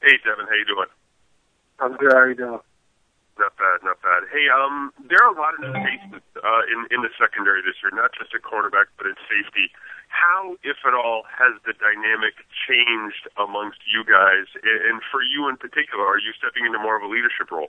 Hey, Devin, how you doing? I'm good. How you doing? Not bad, not bad. Hey, there are a lot of new faces in the secondary this year, not just at cornerback, but at safety. How, if at all, has the dynamic changed amongst you guys? And for you in particular, are you stepping into more of a leadership role?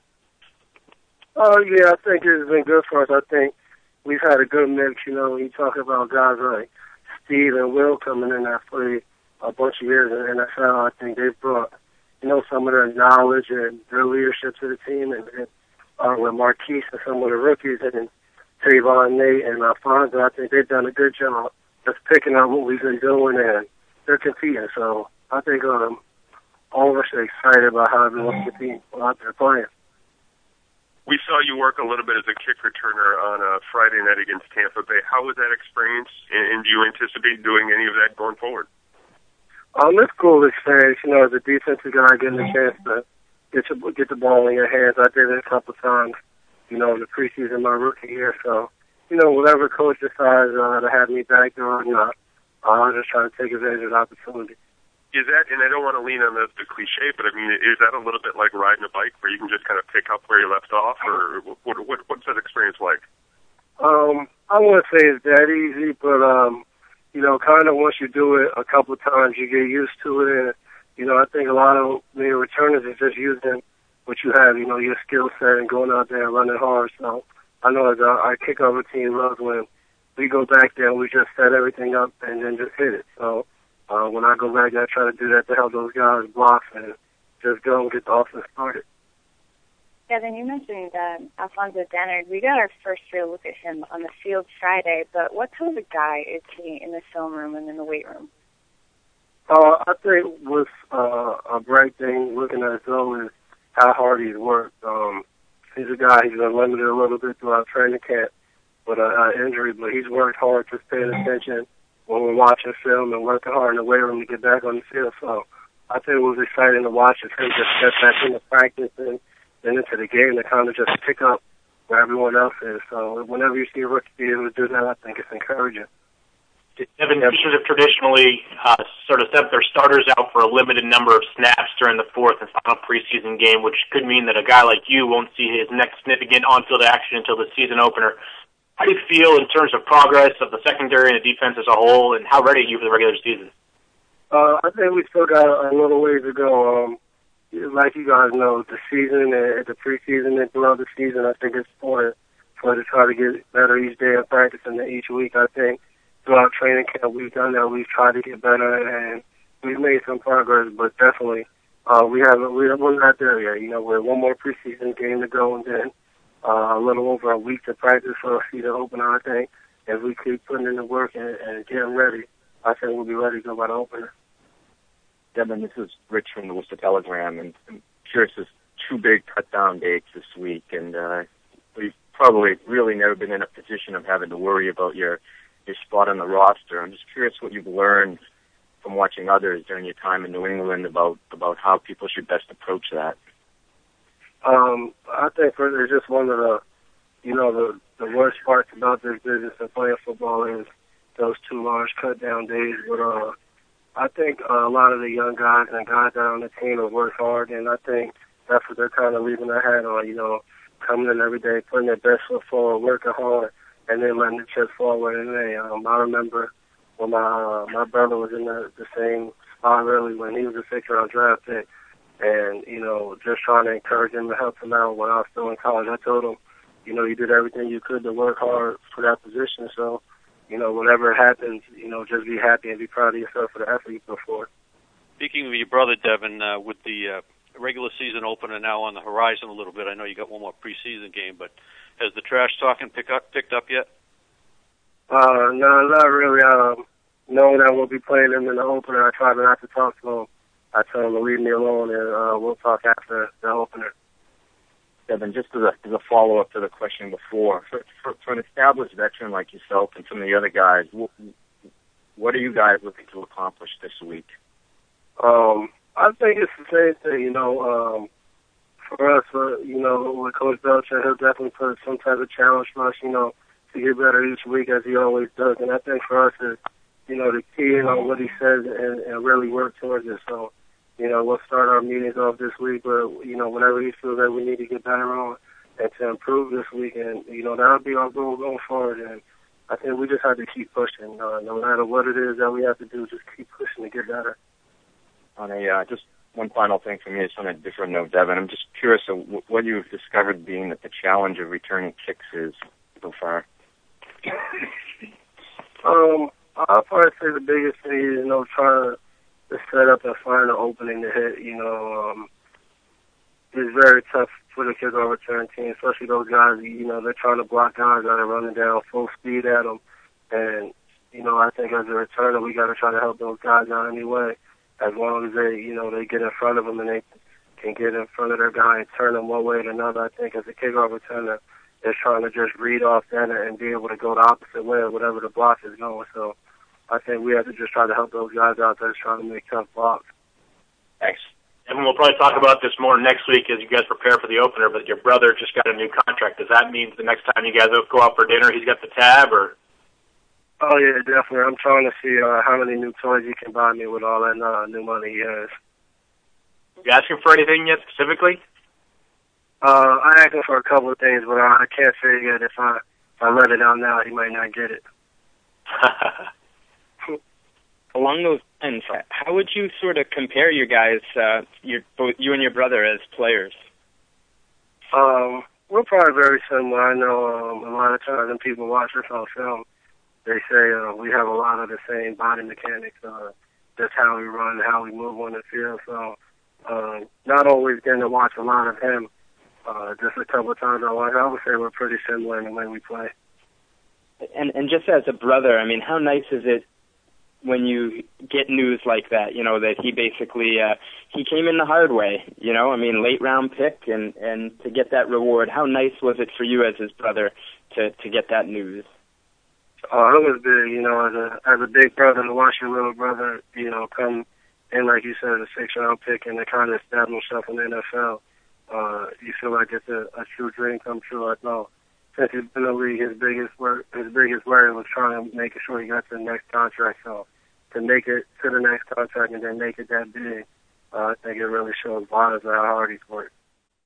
Oh, yeah, I think it's been good for us. I think we've had a good mix. You know, when you talk about guys like Steve and Will coming in that played a bunch of years in the NFL, I think they've brought, you know, some of their knowledge and their leadership to the team. And with Marquise and some of the rookies, and Tavon, Nate, and Alfonso, I think they've done a good job just picking up what we've been doing, and they're competing. So I think all of us are excited about how everyone's competing out there playing. We saw you work a little bit as a kick returner on a Friday night against Tampa Bay. How was that experience, and do you anticipate doing any of that going forward? It's a cool experience, you know, as a defensive guy, getting a chance to get the ball in your hands. I did it a couple times, you know, in the preseason my rookie year. So, you know, whatever coach decides to have me back there or not, I'll just try to take advantage of the opportunity. Is that, and I don't want to lean on the cliche, but I mean, is that a little bit like riding a bike where you can just kind of pick up where you left off, or what's that experience like? I wouldn't say it's that easy, but, you know, kind of once you do it a couple of times, you get used to it. And, you know, I think a lot of the returners is just using what you have, you know, your skill set and going out there and running hard. So I know as our kickoff routine loves when we go back there and we just set everything up and then just hit it. So when I go back there, I try to do that to help those guys block and just go and get the offense started. Devin, you mentioned Alfonso Dennard. We got our first real look at him on the field Friday, but what kind of a guy is he in the film room and in the weight room? I think what's a great thing looking at Zoe is how hard he's worked. He's a guy, he's been limited a little bit throughout training camp with an injury, but he's worked hard, just paying attention when we're watching film and working hard in the weight room to get back on the field. So I think it was exciting to watch him just get back into practice and then into the game to kind of just pick up where everyone else is. So whenever you see a rookie be able to do that, I think it's encouraging. Devin, teams have traditionally sort of sent their starters out for a limited number of snaps during the fourth and final preseason game, which could mean that a guy like you won't see his next significant on-field action until the season opener. How do you feel in terms of progress of the secondary and the defense as a whole, and how ready are you for the regular season? I think we still got a little ways to go. Like you guys know, the season and the preseason and throughout the season, I think it's important for us to try to get better each day of practice and each week. I think throughout training camp, we've done that. We've tried to get better, and we've made some progress, but definitely we're not there yet. You know, we're one more preseason game to go, and then a little over a week to practice for a season opener, I think. If we keep putting in the work and getting ready, I think we'll be ready to go by the opener. Devin, this is Rich from the Worcester Telegram, and I'm curious, there's two big cut-down dates this week, and we've probably really never been in a position of having to worry about your spot on the roster. I'm just curious what you've learned from watching others during your time in New England about how people should best approach that. I think it's just one of the worst parts about this business and playing football is those two large cut-down days. But I think a lot of the young guys and guys that are on the team have worked hard, and I think that's what they're kind of leaving their hat on, you know, coming in every day, putting their best foot forward, working hard, and then letting the chips fall where they may. I remember when my brother was in the same spot really when he was a sixth-round draft pick, and, you know, just trying to encourage him to help him out when I was still in college. I told him, you know, you did everything you could to work hard for that position, so, you know, whenever it happens, you know, just be happy and be proud of yourself for the effort you put forth. Speaking of your brother, Devin, with the regular season opener now on the horizon a little bit, I know you got one more preseason game, but has the trash talking picked up yet? No, not really. Knowing that we'll be playing him in the opener, I try not to talk to him. I tell him to leave me alone, and we'll talk after the opener. Devin, just as a follow-up to the question before, for an established veteran like yourself and some of the other guys, what are you guys looking to accomplish this week? I think it's the same thing, you know. For us, you know, with Coach Belichick, he'll definitely put some type of challenge for us, you know, to get better each week as he always does. And I think for us is, you know, to key in on what he says and really work towards it. So, we'll start our meetings off this week, but, whenever we feel that we need to get better on and to improve this week, and, that'll be our goal going forward. And I think we just have to keep pushing. No matter what it is that we have to do, just keep pushing to get better. On a just one final thing for me, it's on a different note, Devin. I'm just curious of what you've discovered being that the challenge of returning kicks is so far. I'll probably say the biggest thing is, trying to set up and find an opening to hit. It's very tough for the kickoff return team, especially those guys, they're trying to block guys that are running down full speed at them. And, I think as a returner, we got to try to help those guys out anyway. As long as they get in front of them and they can get in front of their guy and turn them one way or another. I think as a kickoff returner, they're trying to just read off that and be able to go the opposite way of whatever the block is going. So I think we have to just try to help those guys out that's trying to make tough blocks. Thanks. And we'll probably talk about this more next week as you guys prepare for the opener, but your brother just got a new contract. Does that mean the next time you guys go out for dinner, he's got the tab, or? Oh, yeah, definitely. I'm trying to see how many new toys he can buy me with all that new money he has. You asking for anything yet specifically? I asked him for a couple of things, but I can't say yet. If I let it out now, he might not get it. Along those lines, how would you sort of compare you guys, you and your brother, as players? We're probably very similar. I know a lot of times when people watch us on film, they say we have a lot of the same body mechanics, just how we run, how we move on the field. So not always getting to watch a lot of him. Just a couple of times I would say we're pretty similar in the way we play. And just as a brother, I mean, how nice is it when you get news like that, that he basically, he came in the hard way, I mean, late round pick and to get that reward. How nice was it for you as his brother to get that news? It was big, as a big brother to watch your little brother, come in, like you said, a 6th round pick and to kind of establish himself in the NFL. You feel like it's a true dream come true. I know since he's been in the league, his biggest worry was trying to make sure he got to the next contract. So to make it to the next contract and then make it that big, I think it really shows Bonds how hard he's worked.